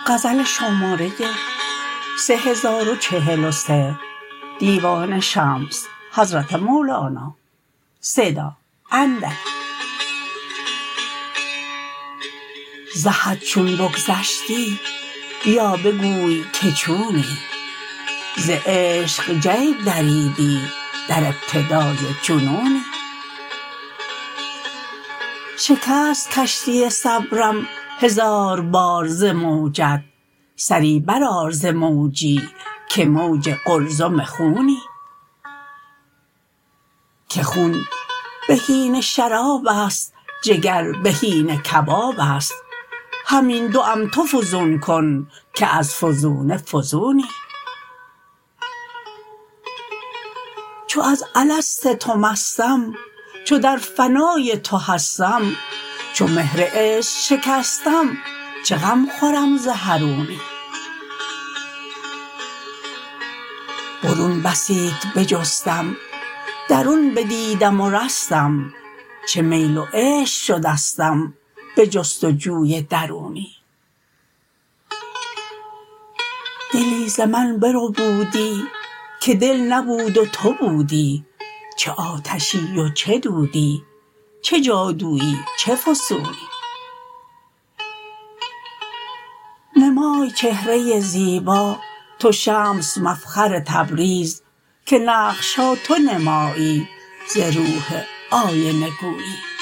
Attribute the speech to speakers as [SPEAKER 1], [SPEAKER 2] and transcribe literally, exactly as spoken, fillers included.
[SPEAKER 1] غزل شماره سه هزار و چهل و سه دیوان شمس حضرت مولانا صدا اندک. ز حد چون بگذشتی بیا بگوی که چونی، ز عشق جیب دریدی در ابتدای جنونی. شکست کشتی صبرم هزار بار ز موجت، سری برآر ز موجی که موج قلزم خونی. که خون بهینه شراب است، جگر بهینه کباب است، همین دوم تو فزون کن که از فزونه فزونی. چو از الست تو مستم، چو در فنای تو هستم، چو مهر عشق شکستم چه غم خورم ز حرونی. برون بسیط بجستم درون بدیدم و رستم، چه میل و عشق شدستم به جست و جوی درونی. دلی ز من بربودی که دل نبود و تو بودی، چه آتشی و چه دودی، چه جادویی چه فسونی. نمای چهره زیبا تو شمس مفخر تبریز، که نقش ها تو نمایی ز روح آینه گویی.